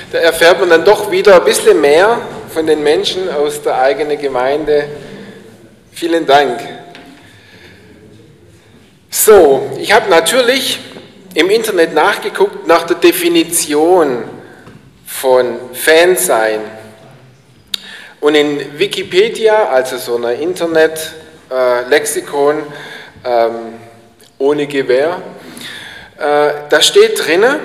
Da erfährt man dann doch wieder ein bisschen mehr von den Menschen aus der eigenen Gemeinde. Vielen Dank. So, ich habe natürlich im Internet nachgeguckt nach der Definition von Fansein. Und in Wikipedia, also so einer Internet-Lexikon ohne Gewähr, da steht drin,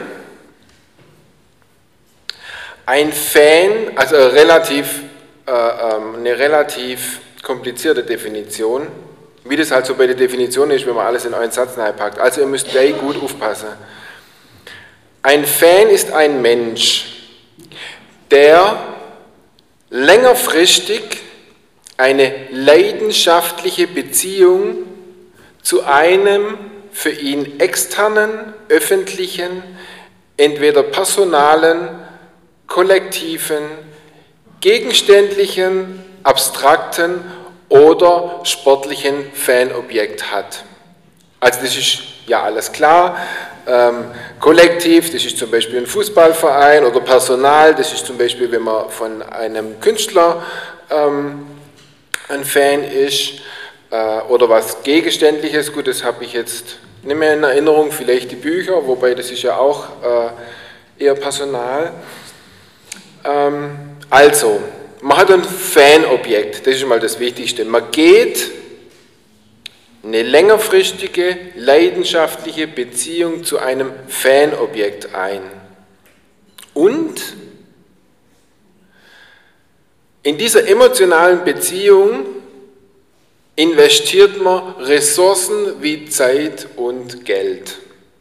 ein Fan, also eine relativ komplizierte Definition, wie das halt so bei der Definition ist, wenn man alles in einen Satz reinpackt. Also ihr müsst gleich gut aufpassen. Ein Fan ist ein Mensch, der längerfristig eine leidenschaftliche Beziehung zu einem für ihn externen, öffentlichen, entweder personalen, kollektiven, gegenständlichen, abstrakten oder sportlichen Fanobjekt hat. Also das ist ja alles klar. Kollektiv, das ist zum Beispiel ein Fußballverein, oder Personal, das ist zum Beispiel, wenn man von einem Künstler ein Fan ist, oder was Gegenständliches, gut, das habe ich jetzt nicht mehr in Erinnerung, vielleicht die Bücher, wobei das ist ja auch eher Personal. Also, man hat ein Fanobjekt, das ist mal das Wichtigste. Man geht eine längerfristige, leidenschaftliche Beziehung zu einem Fanobjekt ein. Und in dieser emotionalen Beziehung investiert man Ressourcen wie Zeit und Geld.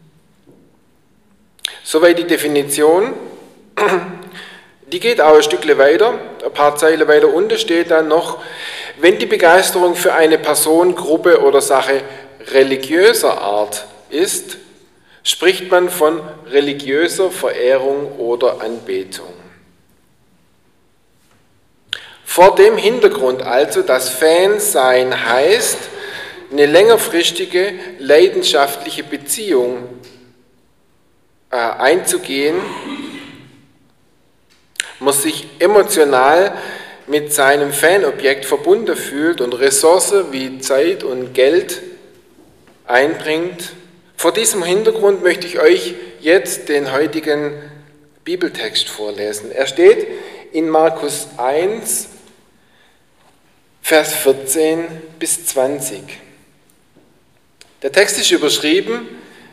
Soweit die Definition. Die geht auch ein Stückchen weiter, ein paar Zeilen weiter unten steht dann noch, wenn die Begeisterung für eine Person, Gruppe oder Sache religiöser Art ist, spricht man von religiöser Verehrung oder Anbetung. Vor dem Hintergrund also, dass Fansein heißt, eine längerfristige, leidenschaftliche Beziehung einzugehen, man sich emotional mit seinem Fanobjekt verbunden fühlt und Ressourcen wie Zeit und Geld einbringt. Vor diesem Hintergrund möchte ich euch jetzt den heutigen Bibeltext vorlesen. Er steht in Markus 1, Vers 14 bis 20. Der Text ist überschrieben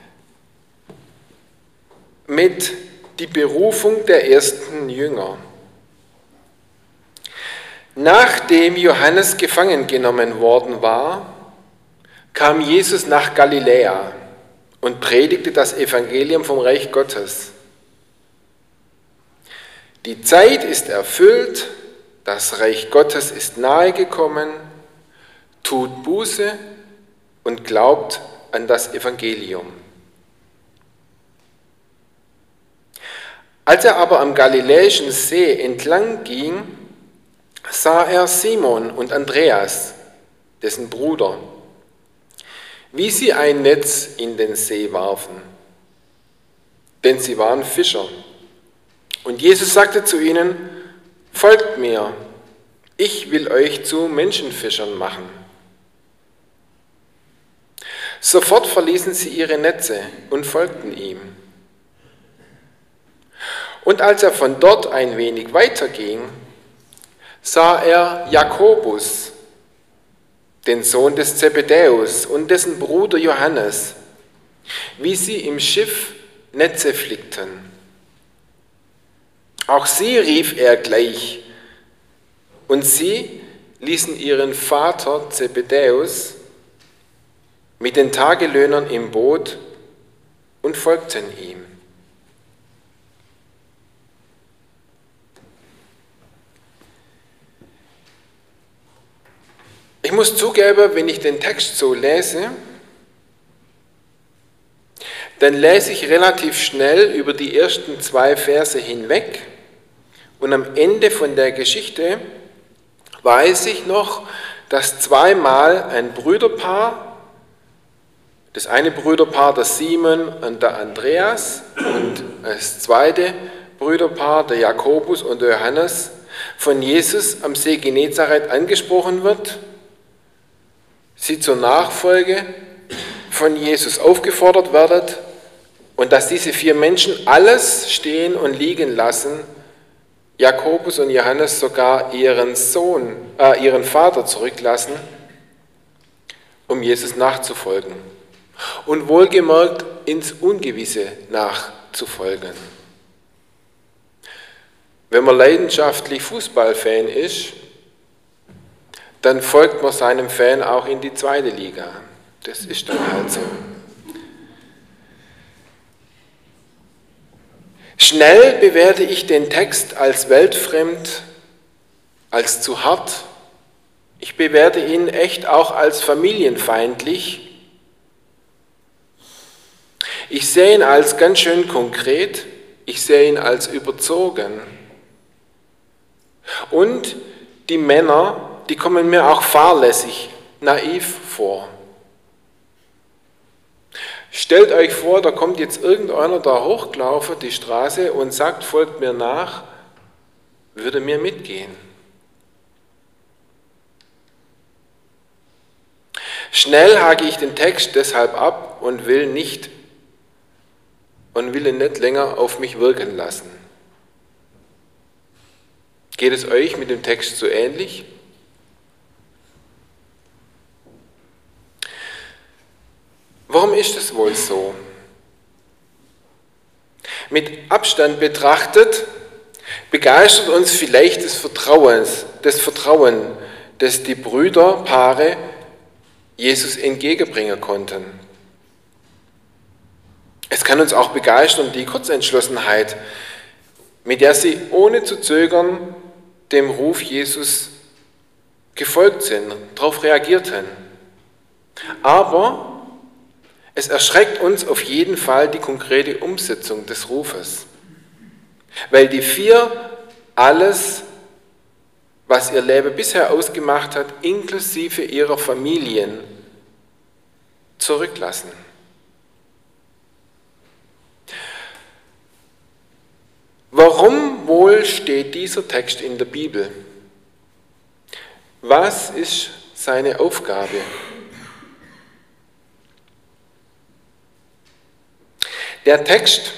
mit die Berufung der ersten Jünger. Nachdem Johannes gefangen genommen worden war, kam Jesus nach Galiläa und predigte das Evangelium vom Reich Gottes. Die Zeit ist erfüllt, das Reich Gottes ist nahe gekommen, tut Buße und glaubt an das Evangelium. Als er aber am Galiläischen See entlang ging, sah er Simon und Andreas, dessen Bruder, wie sie ein Netz in den See warfen, denn sie waren Fischer. Und Jesus sagte zu ihnen, folgt mir, ich will euch zu Menschenfischern machen. Sofort verließen sie ihre Netze und folgten ihm. Und als er von dort ein wenig weiterging, sah er Jakobus, den Sohn des Zebedäus und dessen Bruder Johannes, wie sie im Schiff Netze flickten. Auch sie rief er gleich, und sie ließen ihren Vater Zebedäus mit den Tagelöhnern im Boot und folgten ihm. Ich muss zugeben, wenn ich den Text so lese, dann lese ich relativ schnell über die ersten 2 Verse hinweg und am Ende von der Geschichte weiß ich noch, dass zweimal ein Brüderpaar, das eine Brüderpaar, der Simon und der Andreas, und das zweite Brüderpaar, der Jakobus und der Johannes, von Jesus am See Genezareth angesprochen wird, sie zur Nachfolge von Jesus aufgefordert werden und dass diese 4 Menschen alles stehen und liegen lassen, Jakobus und Johannes sogar ihren Vater zurücklassen, um Jesus nachzufolgen und wohlgemerkt ins Ungewisse nachzufolgen. Wenn man leidenschaftlich Fußballfan ist, dann folgt man seinem Fan auch in die 2. Liga. Das ist dann halt so. Schnell bewerte ich den Text als weltfremd, als zu hart. Ich bewerte ihn echt auch als familienfeindlich. Ich sehe ihn als ganz schön konkret. Ich sehe ihn als überzogen. Und die Männer, die kommen mir auch fahrlässig, naiv vor. Stellt euch vor, da kommt jetzt irgendeiner da hochgelaufen, die Straße, und sagt, folgt mir nach, würde mir mitgehen. Schnell hake ich den Text deshalb ab und will ihn nicht länger auf mich wirken lassen. Geht es euch mit dem Text so ähnlich? Warum ist es wohl so? Mit Abstand betrachtet begeistert uns vielleicht das Vertrauen, das die Brüderpaare Jesus entgegenbringen konnten. Es kann uns auch begeistern die Kurzentschlossenheit, mit der sie ohne zu zögern dem Ruf Jesus gefolgt sind, darauf reagierten. Aber es erschreckt uns auf jeden Fall die konkrete Umsetzung des Rufes, weil die 4 alles, was ihr Leben bisher ausgemacht hat, inklusive ihrer Familien, zurücklassen. Warum wohl steht dieser Text in der Bibel? Was ist seine Aufgabe? Der Text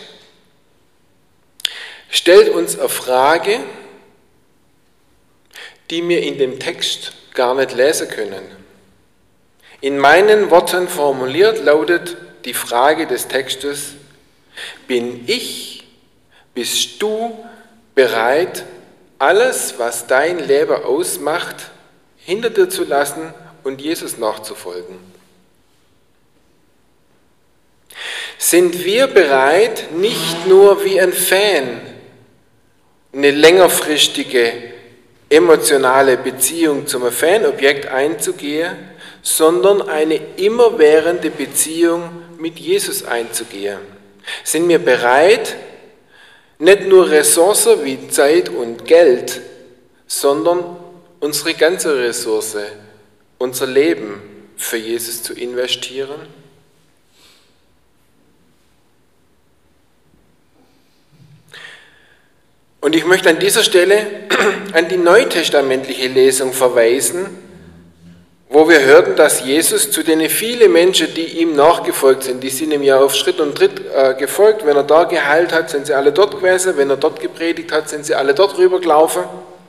stellt uns eine Frage, die wir in dem Text gar nicht lesen können. In meinen Worten formuliert lautet die Frage des Textes: Bist du bereit, alles, was dein Leben ausmacht, hinter dir zu lassen und Jesus nachzufolgen? Sind wir bereit, nicht nur wie ein Fan eine längerfristige emotionale Beziehung zum Fanobjekt einzugehen, sondern eine immerwährende Beziehung mit Jesus einzugehen? Sind wir bereit, nicht nur Ressourcen wie Zeit und Geld, sondern unsere ganze Ressource, unser Leben für Jesus zu investieren? Und ich möchte an dieser Stelle an die neutestamentliche Lesung verweisen, wo wir hörten, dass Jesus zu den vielen Menschen, die ihm nachgefolgt sind, die sind ihm ja auf Schritt und Tritt gefolgt. Wenn er da geheilt hat, sind sie alle dort gewesen. Wenn er dort gepredigt hat, sind sie alle dort rüber gelaufen.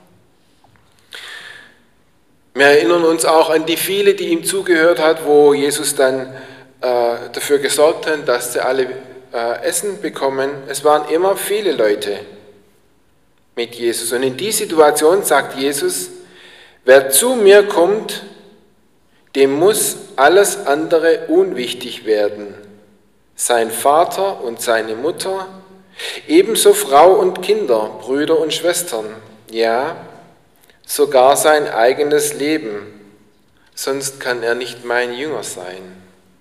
Wir erinnern uns auch an die viele, die ihm zugehört hat, wo Jesus dann dafür gesorgt hat, dass sie alle Essen bekommen. Es waren immer viele Leute mit Jesus. Und in die Situation sagt Jesus: Wer zu mir kommt, dem muss alles andere unwichtig werden. Sein Vater und seine Mutter, ebenso Frau und Kinder, Brüder und Schwestern, ja, sogar sein eigenes Leben, sonst kann er nicht mein Jünger sein.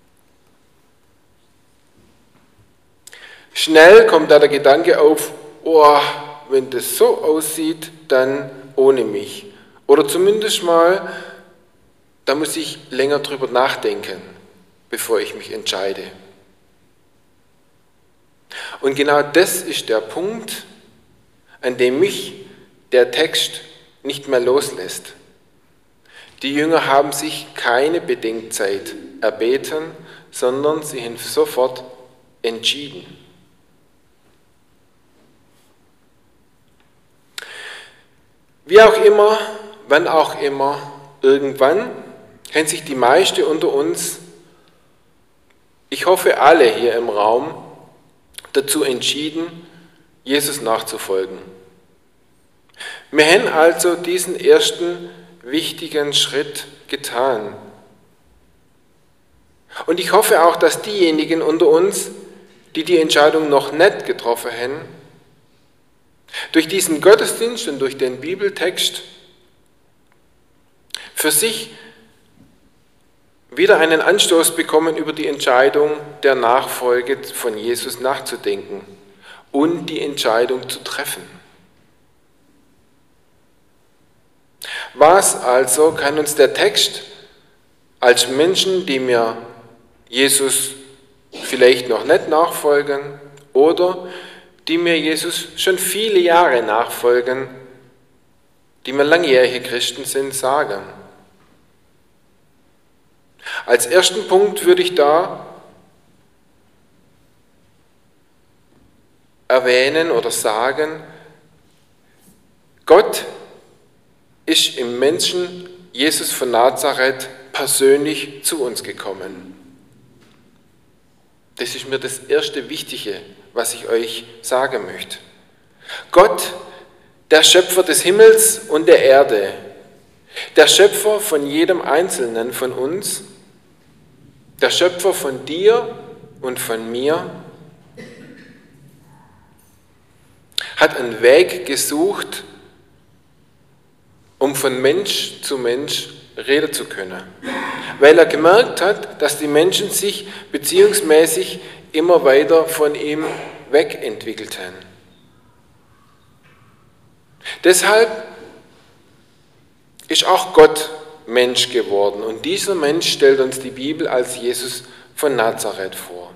Schnell kommt da der Gedanke auf: oh, wenn das so aussieht, dann ohne mich. Oder zumindest mal, da muss ich länger drüber nachdenken, bevor ich mich entscheide. Und genau das ist der Punkt, an dem mich der Text nicht mehr loslässt. Die Jünger haben sich keine Bedenkzeit erbeten, sondern sie haben sofort entschieden. Wie auch immer, wann auch immer, irgendwann haben sich die meisten unter uns, ich hoffe alle hier im Raum, dazu entschieden, Jesus nachzufolgen. Wir haben also diesen ersten wichtigen Schritt getan. Und ich hoffe auch, dass diejenigen unter uns, die die Entscheidung noch nicht getroffen haben, durch diesen Gottesdienst und durch den Bibeltext für sich wieder einen Anstoß bekommen, über die Entscheidung der Nachfolge von Jesus nachzudenken und die Entscheidung zu treffen. Was also kann uns der Text als Menschen, die mir Jesus vielleicht noch nicht nachfolgen oder die mir Jesus schon viele Jahre nachfolgen, die mir langjährige Christen sind, sagen? Als ersten Punkt würde ich da erwähnen oder sagen, Gott ist im Menschen Jesus von Nazareth persönlich zu uns gekommen. Das ist mir das erste Wichtige, was ich euch sagen möchte. Gott, der Schöpfer des Himmels und der Erde, der Schöpfer von jedem Einzelnen von uns, der Schöpfer von dir und von mir, hat einen Weg gesucht, um von Mensch zu Mensch reden zu können. Weil er gemerkt hat, dass die Menschen sich beziehungsmäßig immer weiter von ihm wegentwickelt haben. Deshalb ist auch Gott Mensch geworden. Und dieser Mensch stellt uns die Bibel als Jesus von Nazareth vor.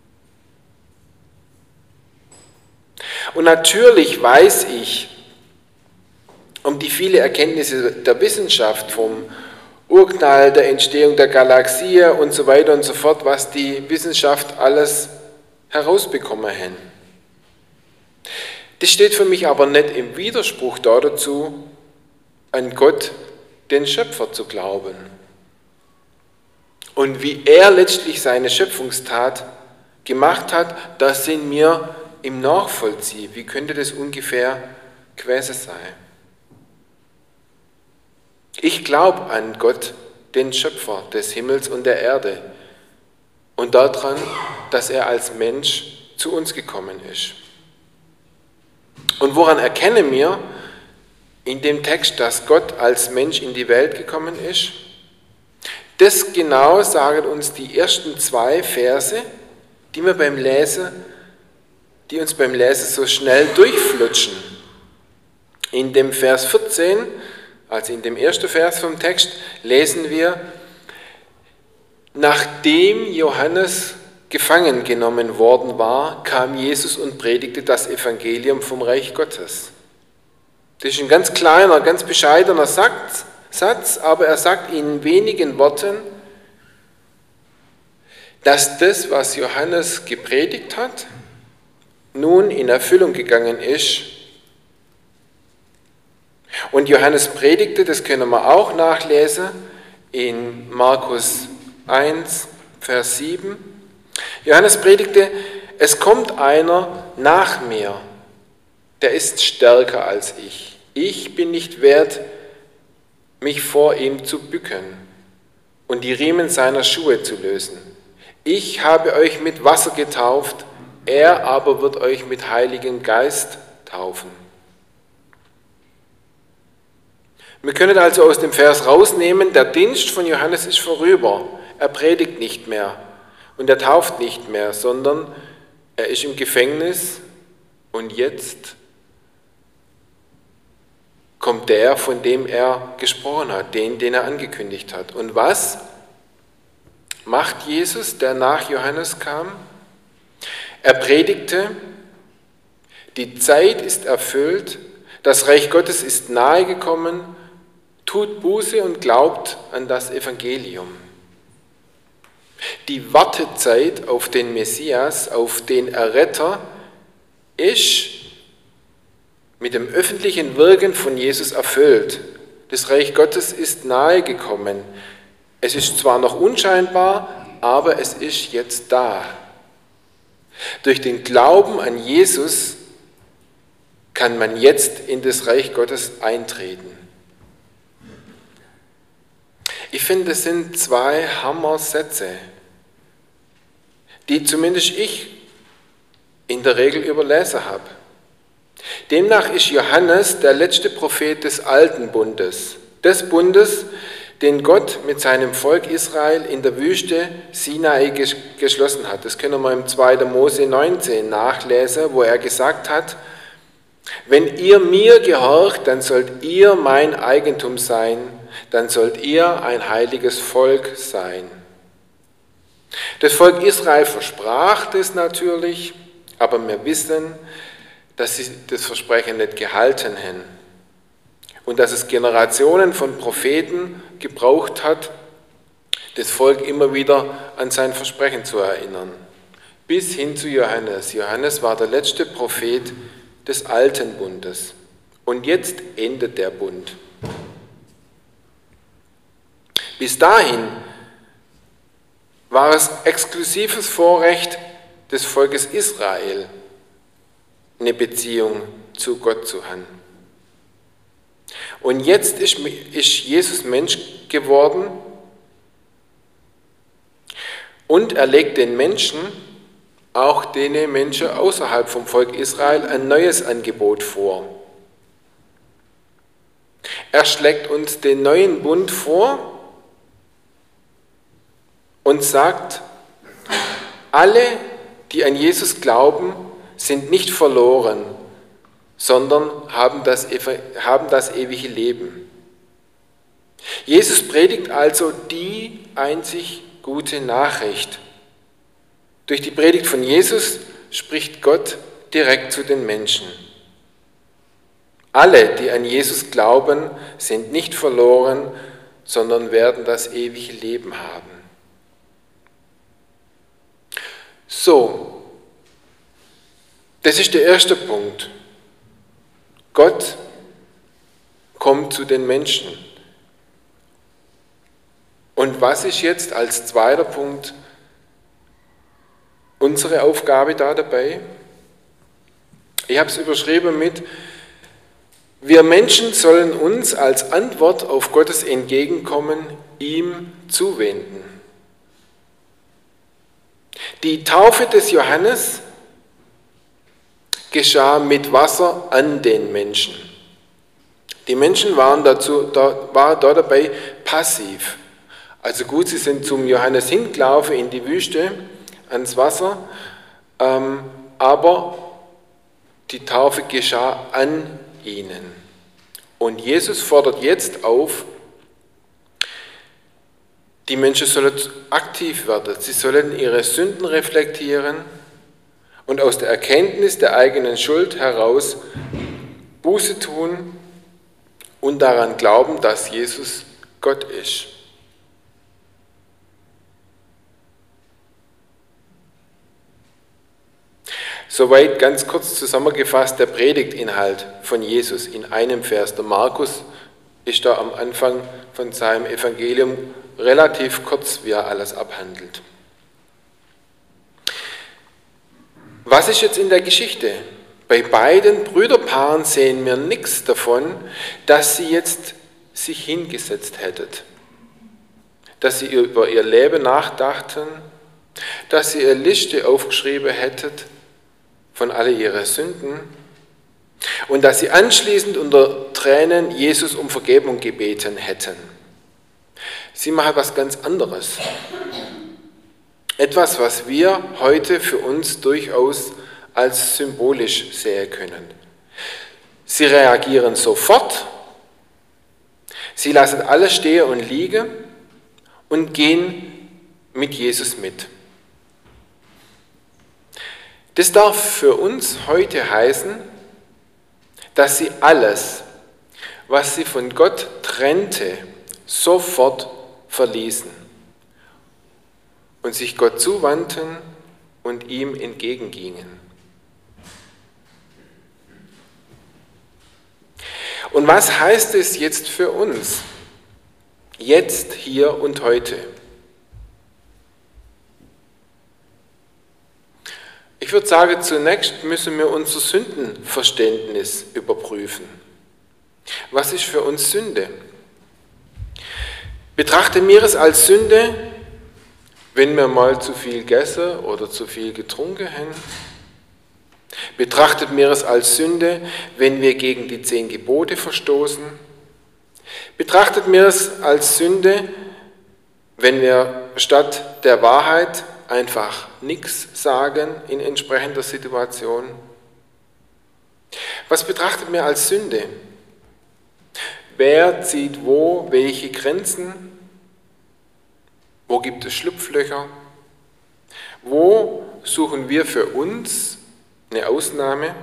Und natürlich weiß ich um die viele Erkenntnisse der Wissenschaft, vom Urknall, der Entstehung der Galaxie und so weiter und so fort, was die Wissenschaft alles herausbekommen hat. Das steht für mich aber nicht im Widerspruch dazu, an Gott, den Schöpfer, zu glauben. Und wie er letztlich seine Schöpfungstat gemacht hat, das sind wir im Nachvollziehen. Wie könnte das ungefähr gewesen sein? Ich glaube an Gott, den Schöpfer des Himmels und der Erde, und daran, dass er als Mensch zu uns gekommen ist. Und woran erkennen wir in dem Text, dass Gott als Mensch in die Welt gekommen ist? Das genau sagen uns die ersten 2 Verse, die uns beim Lesen so schnell durchflutschen. In dem Vers 14, also in dem ersten Vers vom Text, lesen wir: Nachdem Johannes gefangen genommen worden war, kam Jesus und predigte das Evangelium vom Reich Gottes. Das ist ein ganz kleiner, ganz bescheidener Satz, aber er sagt in wenigen Worten, dass das, was Johannes gepredigt hat, nun in Erfüllung gegangen ist. Und Johannes predigte, das können wir auch nachlesen, in Markus 1, Vers 7. Johannes predigte: Es kommt einer nach mir, der ist stärker als ich. Ich bin nicht wert, mich vor ihm zu bücken und die Riemen seiner Schuhe zu lösen. Ich habe euch mit Wasser getauft, er aber wird euch mit Heiligem Geist taufen. Wir können also aus dem Vers rausnehmen, der Dienst von Johannes ist vorüber. Er predigt nicht mehr und er tauft nicht mehr, sondern er ist im Gefängnis und jetzt kommt der, von dem er gesprochen hat, den er angekündigt hat. Und was macht Jesus, der nach Johannes kam? Er predigte Die Zeit ist erfüllt, das Reich Gottes ist nahe gekommen, tut Buße und glaubt an das Evangelium. Die Wartezeit auf den Messias, auf den Erretter, ist mit dem öffentlichen Wirken von Jesus erfüllt. Das Reich Gottes ist nahe gekommen. Es ist zwar noch unscheinbar, aber es ist jetzt da. Durch den Glauben an Jesus kann man jetzt in das Reich Gottes eintreten. Ich finde, das sind zwei Hammersätze, die zumindest ich in der Regel überlesen habe. Demnach ist Johannes der letzte Prophet des Alten Bundes, des Bundes, den Gott mit seinem Volk Israel in der Wüste Sinai geschlossen hat. Das können wir im 2. Mose 19 nachlesen, wo er gesagt hat: Wenn ihr mir gehorcht, dann sollt ihr mein Eigentum sein, dann sollt ihr ein heiliges Volk sein. Das Volk Israel versprach das natürlich, aber wir wissen, dass sie das Versprechen nicht gehalten haben und dass es Generationen von Propheten gebraucht hat, das Volk immer wieder an sein Versprechen zu erinnern. Bis hin zu Johannes. Johannes war der letzte Prophet des Alten Bundes. Und jetzt endet der Bund. Bis dahin war es exklusives Vorrecht des Volkes Israel, eine Beziehung zu Gott zu haben. Und jetzt ist Jesus Mensch geworden und er legt den Menschen, auch denen Menschen außerhalb vom Volk Israel, ein neues Angebot vor. Er schlägt uns den neuen Bund vor und sagt, alle, die an Jesus glauben, sind nicht verloren, sondern haben das ewige Leben. Jesus predigt also die einzig gute Nachricht. Durch die Predigt von Jesus spricht Gott direkt zu den Menschen. Alle, die an Jesus glauben, sind nicht verloren, sondern werden das ewige Leben haben. So, das ist der erste Punkt. Gott kommt zu den Menschen. Und was ist jetzt als zweiter Punkt unsere Aufgabe da dabei? Ich habe es überschrieben mit: Wir Menschen sollen uns als Antwort auf Gottes Entgegenkommen ihm zuwenden. Die Taufe des Johannes geschah mit Wasser an den Menschen. Die Menschen waren dabei passiv. Also gut, sie sind zum Johannes hingelaufen in die Wüste, ans Wasser, aber die Taufe geschah an ihnen. Und Jesus fordert jetzt auf, die Menschen sollen aktiv werden, sie sollen ihre Sünden reflektieren und aus der Erkenntnis der eigenen Schuld heraus Buße tun und daran glauben, dass Jesus Gott ist. Soweit ganz kurz zusammengefasst der Predigtinhalt von Jesus in einem Vers. Der Markus ist da am Anfang von seinem Evangelium relativ kurz, wie er alles abhandelt. Was ist jetzt in der Geschichte? Bei beiden Brüderpaaren sehen wir nichts davon, dass sie jetzt sich hingesetzt hätten, dass sie über ihr Leben nachdachten, dass sie eine Liste aufgeschrieben hätten von all ihren Sünden und dass sie anschließend unter Tränen Jesus um Vergebung gebeten hätten. Sie machen was ganz anderes. Etwas, was wir heute für uns durchaus als symbolisch sehen können. Sie reagieren sofort, sie lassen alles stehen und liegen und gehen mit Jesus mit. Das darf für uns heute heißen, dass sie alles, was sie von Gott trennte, sofort verließen und sich Gott zuwandten und ihm entgegengingen. Und was heißt es jetzt für uns? Jetzt, hier und heute. Ich würde sagen, zunächst müssen wir unser Sündenverständnis überprüfen. Was ist für uns Sünde? Betrachten wir es als Sünde, wenn wir mal zu viel gegessen oder zu viel getrunken haben? Betrachtet wir es als Sünde, wenn wir gegen die 10 Gebote verstoßen? Betrachtet wir es als Sünde, wenn wir statt der Wahrheit einfach nichts sagen in entsprechender Situation? Was betrachtet wir als Sünde? Wer zieht wo welche Grenzen? Wo gibt es Schlupflöcher? Wo suchen wir für uns eine Ausnahme?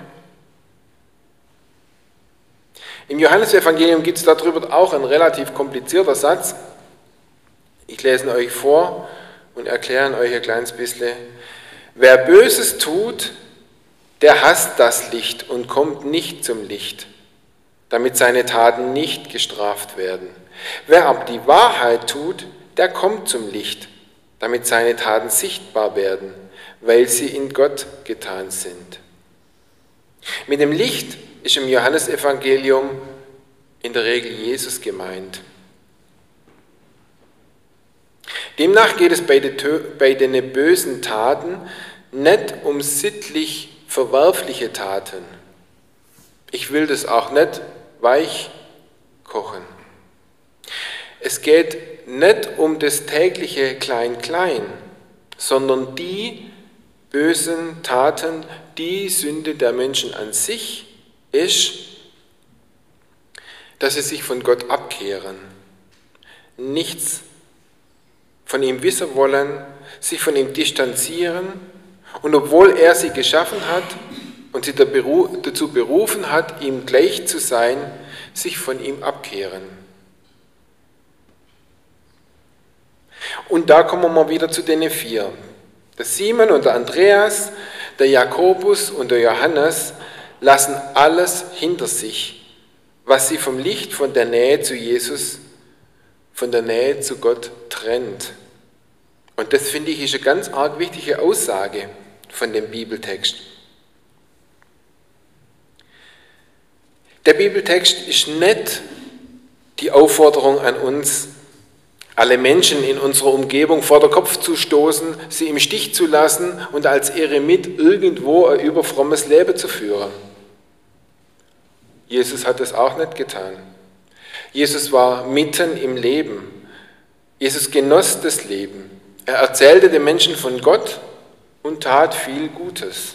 Im Johannesevangelium gibt es darüber auch einen relativ komplizierter Satz. Ich lese ihn euch vor und erkläre ihn euch ein kleines bisschen. Wer Böses tut, der hasst das Licht und kommt nicht zum Licht, damit seine Taten nicht gestraft werden. Wer aber die Wahrheit tut, der kommt zum Licht, damit seine Taten sichtbar werden, weil sie in Gott getan sind. Mit dem Licht ist im Johannesevangelium in der Regel Jesus gemeint. Demnach geht es bei den bösen Taten nicht um sittlich verwerfliche Taten. Ich will das auch nicht weich kochen. Es geht nicht um das tägliche Klein-Klein, sondern die bösen Taten, die Sünde der Menschen an sich ist, dass sie sich von Gott abkehren, nichts von ihm wissen wollen, sich von ihm distanzieren und obwohl er sie geschaffen hat und sie dazu berufen hat, ihm gleich zu sein, sich von ihm abkehren. Und da kommen wir mal wieder zu den 4. Der Simon und der Andreas, der Jakobus und der Johannes lassen alles hinter sich, was sie vom Licht, von der Nähe zu Jesus, von der Nähe zu Gott trennt. Und das finde ich ist eine ganz arg wichtige Aussage von dem Bibeltext. Der Bibeltext ist nicht die Aufforderung an uns, alle Menschen in unserer Umgebung vor den Kopf zu stoßen, sie im Stich zu lassen und als Eremit irgendwo ein überfrommes Leben zu führen. Jesus hat es auch nicht getan. Jesus war mitten im Leben. Jesus genoss das Leben. Er erzählte den Menschen von Gott und tat viel Gutes.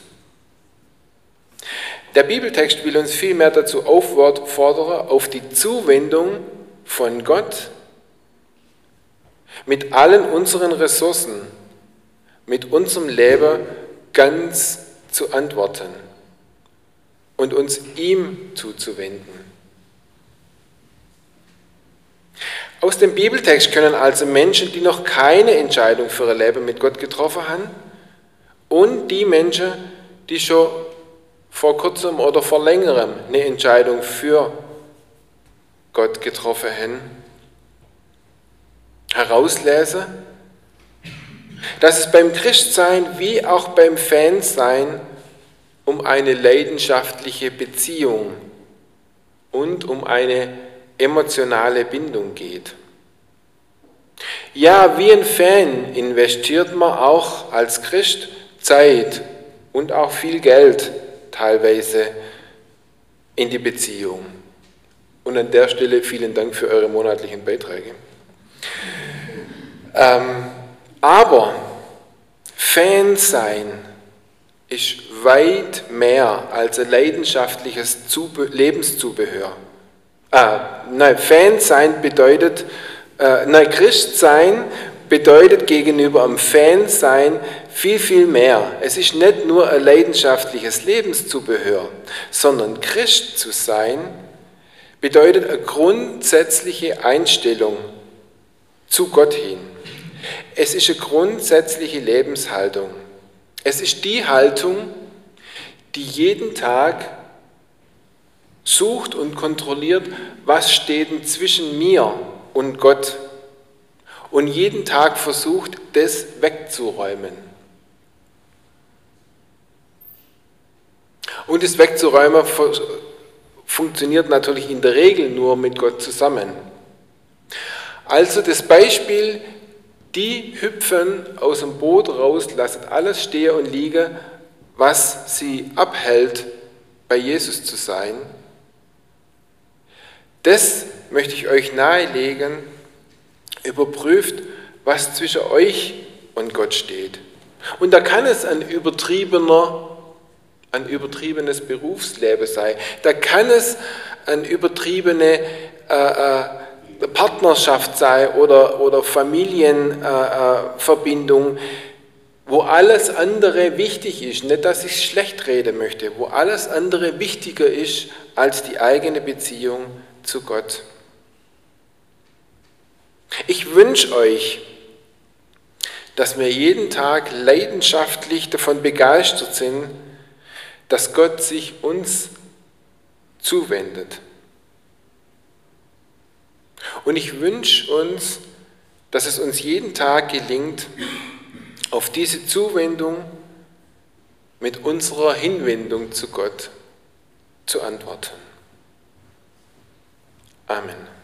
Der Bibeltext will uns vielmehr dazu auffordern, auf die Zuwendung von Gott mit allen unseren Ressourcen, mit unserem Leben ganz zu antworten und uns ihm zuzuwenden. Aus dem Bibeltext können also Menschen, die noch keine Entscheidung für ihr Leben mit Gott getroffen haben, und die Menschen, die schon vor kurzem oder vor längerem eine Entscheidung für Gott getroffen haben, herauslesen, dass es beim Christsein wie auch beim Fansein um eine leidenschaftliche Beziehung und um eine emotionale Bindung geht. Ja, wie ein Fan investiert man auch als Christ Zeit und auch viel Geld teilweise in die Beziehung. Und an der Stelle vielen Dank für eure monatlichen Beiträge. Aber Fan sein ist weit mehr als ein leidenschaftliches Lebenszubehör. Fan sein bedeutet, Christ sein bedeutet gegenüber am Fan-Sein viel, viel mehr. Es ist nicht nur ein leidenschaftliches Lebenszubehör, sondern Christ zu sein bedeutet eine grundsätzliche Einstellung zu Gott hin. Es ist eine grundsätzliche Lebenshaltung. Es ist die Haltung, die jeden Tag sucht und kontrolliert, was steht denn zwischen mir und Gott, und jeden Tag versucht, das wegzuräumen. Und das Wegzuräumen funktioniert natürlich in der Regel nur mit Gott zusammen. Also das Beispiel, die hüpfen aus dem Boot raus, lassen alles stehen und liegen, was sie abhält, bei Jesus zu sein. Das möchte ich euch nahelegen. Überprüft, was zwischen euch und Gott steht. Und da kann es ein übertriebenes Berufsleben sein. Da kann es eine übertriebene Partnerschaft sein oder Familienverbindung, wo alles andere wichtig ist. Nicht, dass ich es schlecht reden möchte, wo alles andere wichtiger ist als die eigene Beziehung zu Gott. Ich wünsche euch, dass wir jeden Tag leidenschaftlich davon begeistert sind, dass Gott sich uns zuwendet. Und ich wünsche uns, dass es uns jeden Tag gelingt, auf diese Zuwendung mit unserer Hinwendung zu Gott zu antworten. Amen.